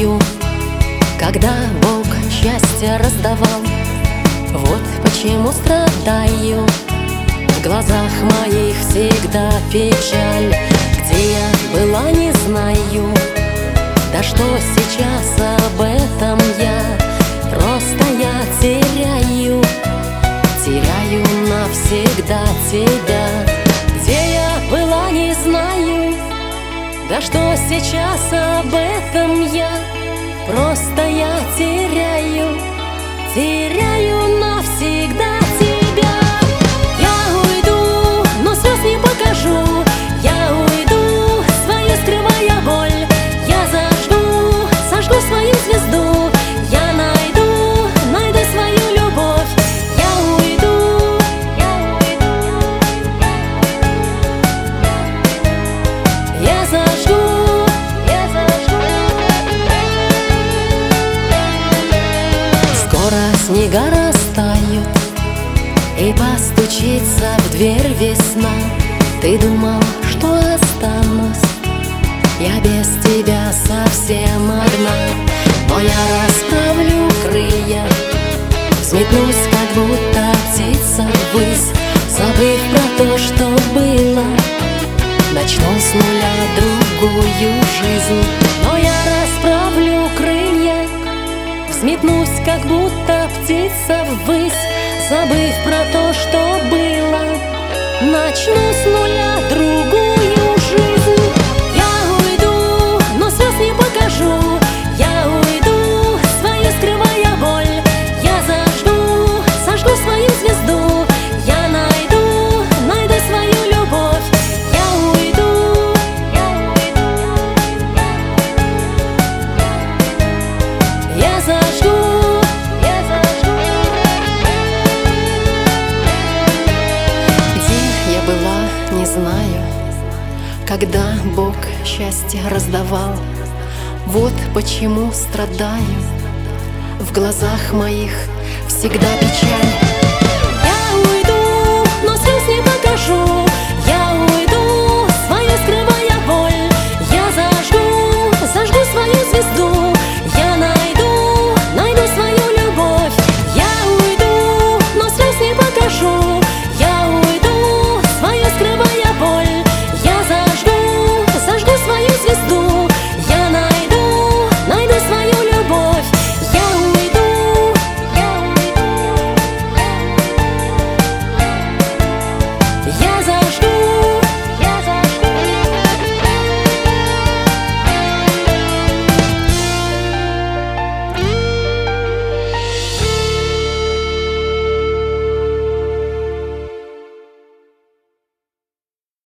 знаю, когда Бог счастье раздавал. Вот почему страдаю, в глазах моих всегда печаль. Где я была, не знаю, да что сейчас об этом я. Просто я теряю навсегда тебя. Где я была, не знаю, да что сейчас об этом я. Просто я теряю навсегда тебя. Я уйду, но слез не покажу. Я уйду, свою скрывая боль. Я сожгу свою звезду. Я найду свою любовь. Я уйду, я зажгу. Скоро снега растают, и постучится в дверь весна. Ты думал, что останусь я без тебя совсем одна. Но я расправлю крылья, взметнусь, как будто птица ввысь, забыв про то, что было. Начну с нуля другую жизнь. Но я расправлю крылья, взметнусь, как будто птица ввысь, забыв про то, что было. Начну с нуля другую жизнь. Я уйду, но слез не покажу. Я уйду, свою скрывая боль. Я сожгу свою звезду. Я найду свою любовь. Я уйду, я зажгу. Где я была, не знаю, когда Бог счастье раздавал. Вот почему страдаю, в глазах моих всегда печаль. Я уйду, но слез не покажу.